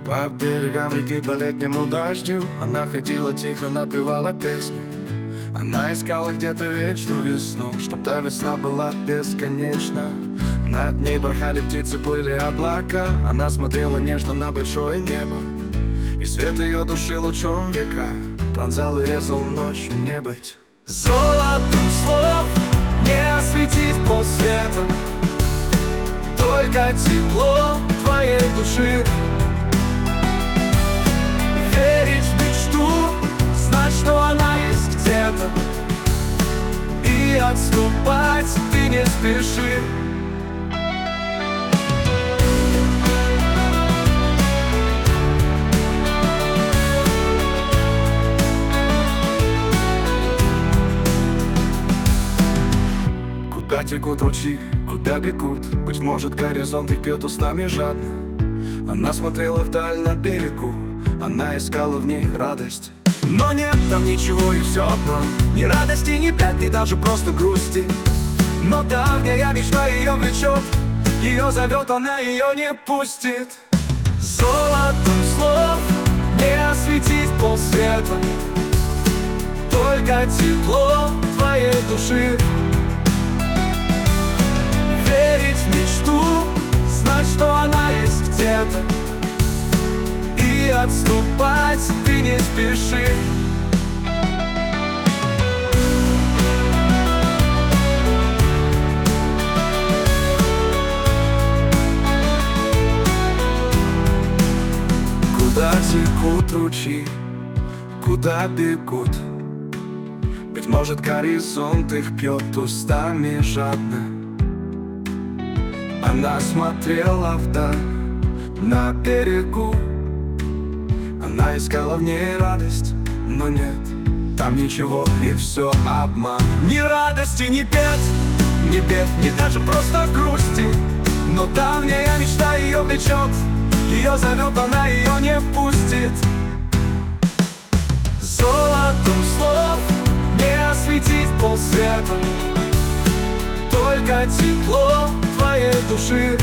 По берегам реки по летнему дождю она ходила тихо, напевала песню. Она искала где-то вечную весну, чтоб та весна была бесконечна. Над ней порхали птицы, плыли облака. Она смотрела нежно на большое небо, и свет ее души лучом века пронзал и резал ночью небо. Золотым слов не осветить полсвета, только тепло твоей души. Верить в мечту, знать, что она есть где-то, и отступать ты не спеши. Куда текут ручьи, куда бегут? Быть может, горизонт их пьет устами жадно. Она смотрела вдаль на берегу, она искала в ней радость. Но нет там ничего, и все обман. Ни радости, ни бед, ни даже просто грусти. Но давняя мечта ее влечет, ее зовет, она ее не пустит. Золотом слов не осветить полсвета, только тепло твоей души. Верить в мечту, знать, что она есть где-то, и отступать ты не спеши. Куда текут ручьи, куда бегут? Быть может, горизонт их пьет устами жадно. Она смотрела вдаль на берегу, она искала в ней радость, но нет там ничего, и все обман. Ни радости, ни бед, ни даже просто грусти. Но давняя мечта ее влечет, ее зовет, она ее не пустит. Золотом слов не осветить полсвета, только тепло твоей души.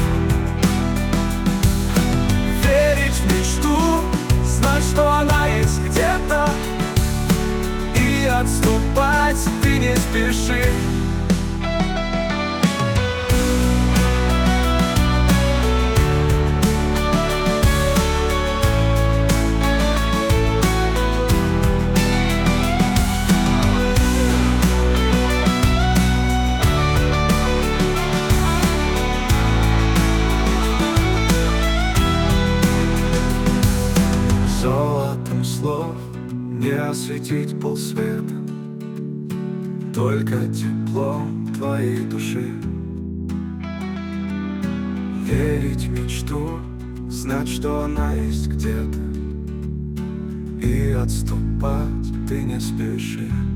Верить в мечту, знать, что она есть где-то, и отступать ты не спеши. Золотом слов не осветить полсвета, только тепло твоей души. Верить в мечту, знать, что она есть где-то, и отступать ты не спеши.